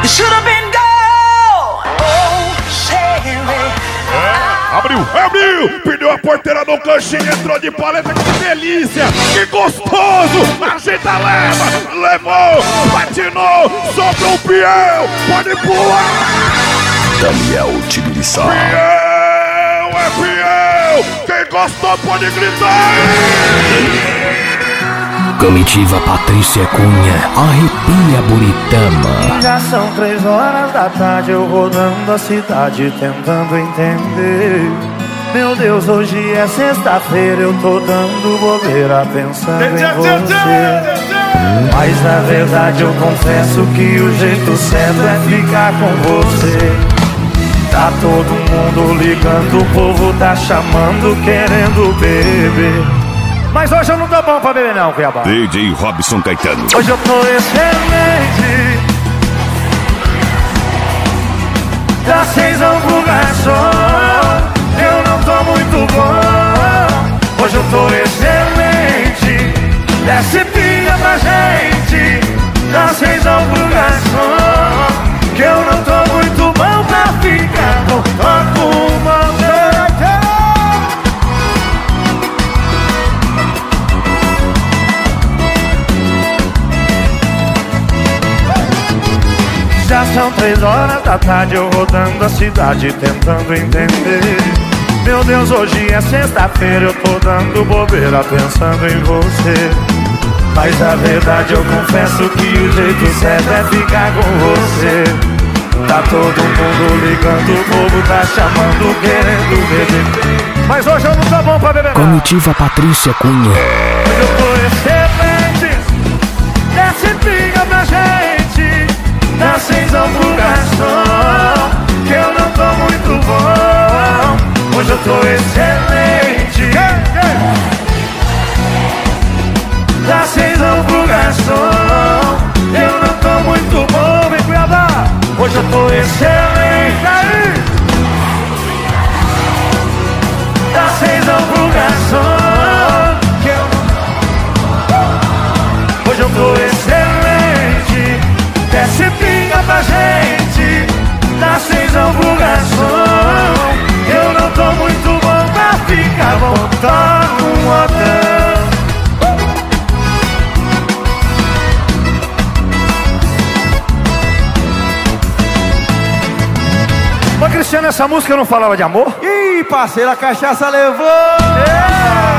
It should have been gold. Oh, Sherry. Abriu, perdeu a porteira no cantinho, entrou de paleta, que delícia, que gostoso, ajeita, levou, patinou, sobrou o Piel, pode pular. Daniel Tibiriçá. Piel, é Piel, quem gostou pode gritar. Comitiva Patrícia Cunha, arrepia Buritama. Já são 3 horas da tarde, eu rodando a cidade tentando entender. Meu Deus, hoje é sexta-feira, eu tô dando bobeira pensando em você. Mas na verdade eu confesso que o jeito certo é ficar com você. Tá todo mundo ligando, o povo tá chamando, querendo beber. Mas hoje eu não tô bom pra beber não, Cuiabá. DJ Robson Caetano. Hoje eu tô excelente. Dá 6 ao pro garçom. Eu não tô muito bom. Hoje eu tô excelente. Desce pinga pra gente. Dá 6 ao pro garçom. Que eu não tô muito bom pra ficar. Não toco uma vez. Já são 3 horas da tarde, eu rodando a cidade tentando entender. Meu Deus, hoje é sexta-feira, eu tô dando bobeira pensando em você. Mas na verdade eu confesso que o jeito certo é ficar com você. Tá todo mundo ligando, o povo tá chamando, querendo beber. Mas hoje eu não tô bom pra beber não. Comitiva Patrícia Cunha. Hoje eu tô excelente. Desce pinga pra gente. Dá 6 ao pro garçom. Que eu não tô muito bom. Hoje eu tô excelente. Dá 6 ao pro garçom. Eu não tô muito bom, vem Cuiabá. Hoje eu tô excelente. Aí. Dá 6 ao pro garçom. Que eu não... Hoje eu tô excelente. Desce pinga pra gente. Dá 6 ao pro garçom. Eu não tô muito bom pra ficar bom. Tá num hotel. Ô Cristiano, essa música não falava de amor? Ih, parceiro, a cachaça levou!